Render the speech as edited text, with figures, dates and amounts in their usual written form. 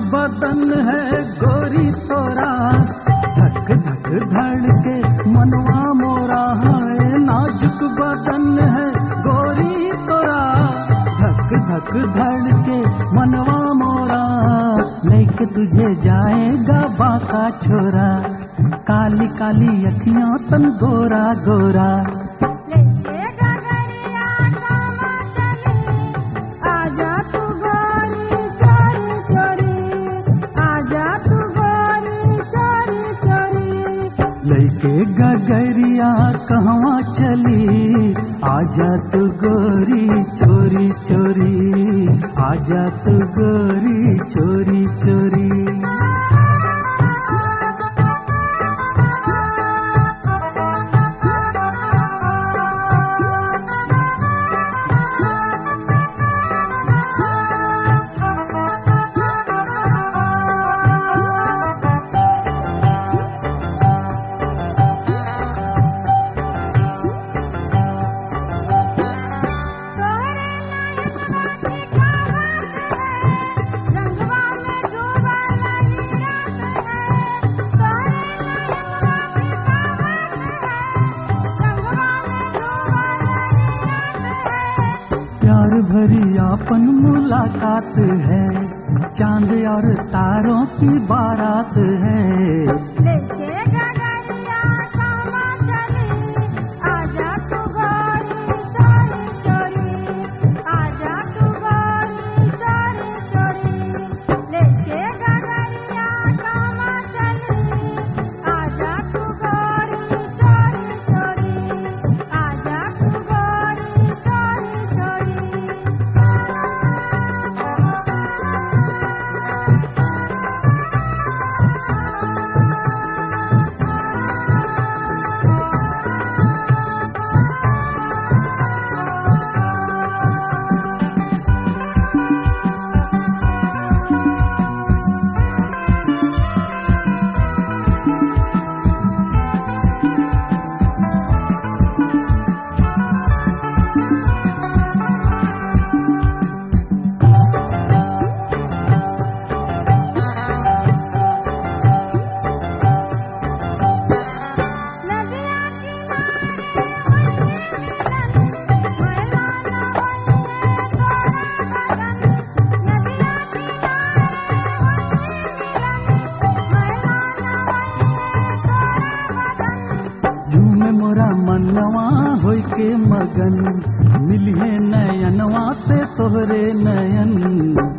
बदन है गोरी तोरा, धक धक धड़के मनवा मोरा है। नाजुक बदन है गोरी तोरा, धक धक धड़के मनवा मोरा। लेके तुझे जाएगा बाका छोरा, काली काली अखियां तन गोरा गोरा। लेके गगरिया कहवा चली, आजा तू गोरी चोरी चोरी, आजा तू गोरी चोरी चोरी। प्यार भरी आपन मुलाकात है, चांद और तारों की बारात है। मोरा मनवा होय के मगन, मिलिए नयनवा से तोहरे नयन।